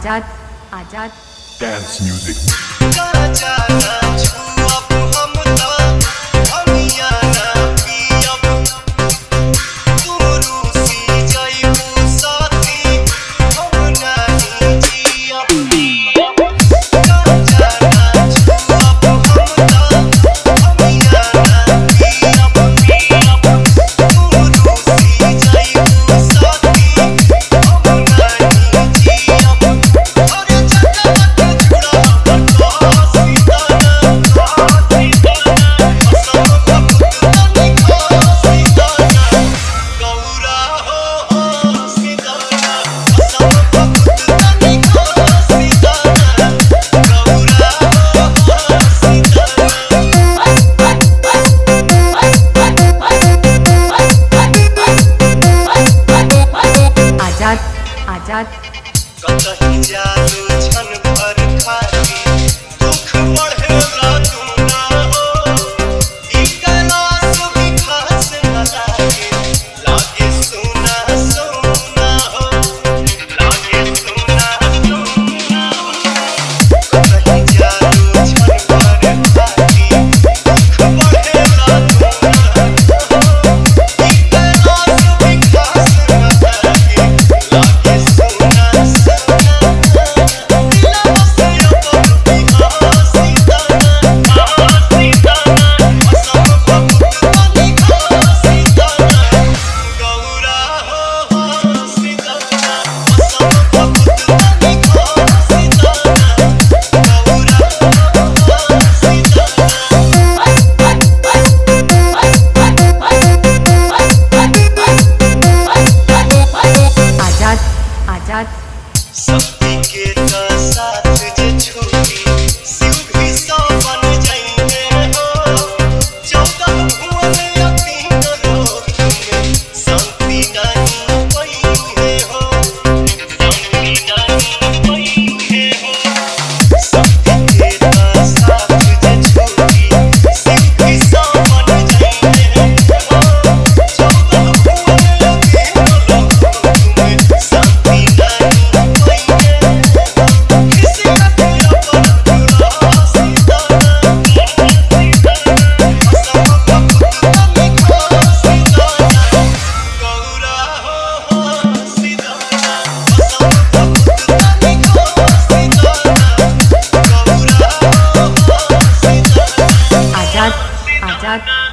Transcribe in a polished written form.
आजाद आजाद Dance music. आजाद कतही जालू छन भर खाती दुख बढ़ेला तू ना हो ई कैलाश भी खास न लागे सोना सोना हो लागे सोना सोना हो कतही जालू छन भर खाती दुख बढ़ेला तू ना हो ई कैलाश भी खास न लागे सोना सोना आजाद शक्ति के साथ जे छूटी शिव भी सौ बन जाइए हो 14 भुवन अतीत लोक में शांति नहीं पइहे हो शांति नहीं पइहे हो शक्ति के साथ जे छूटी शिव भी सौ बन जाइए हो 14 भुवन अतीत लोक में शांति आजाद